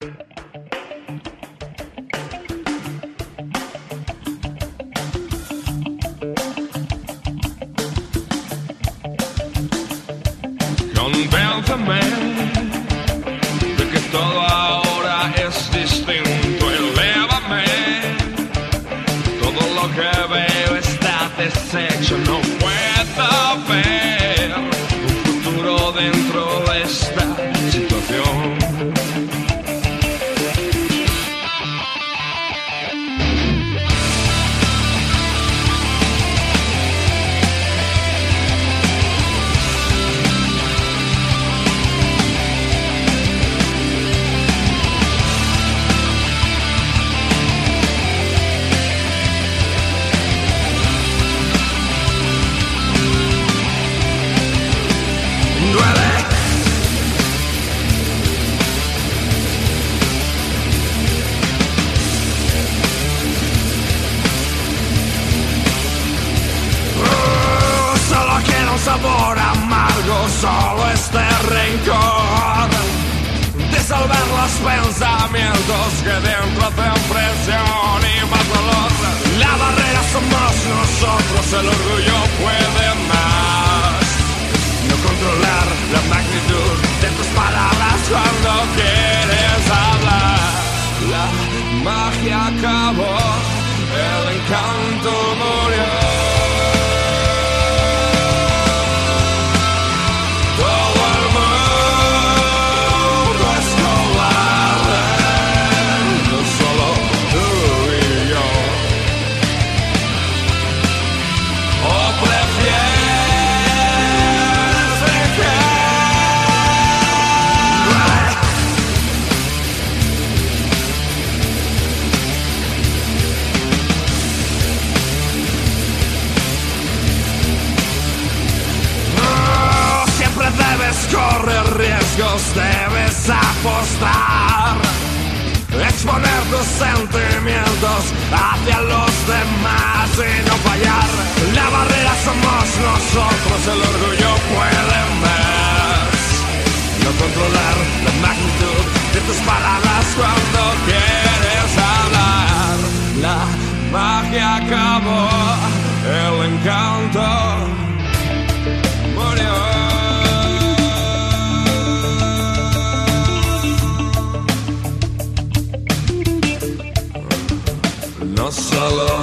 Convénceme de que todo ahora es distinto. Elévame, todo lo que veo está deshecho. No puedo ver un futuro dentro de esta situación. Sabor amargo, solo este rencor, disolver los pensamientos que dentro hacen presión y más dolor. La barrera somos nosotros, el orgullo puede más. No controlar la magnitud de tus palabras cuando quieres hablar. La magia acabó, el encanto murió. Correr riesgos, debes apostar, exponer tus sentimientos hacia los demás y no fallar. La barrera somos nosotros, el orgullo puede más. No controlar la magnitud de tus palabras cuando quieres hablar. La magia acabó, el encanto murió. No solo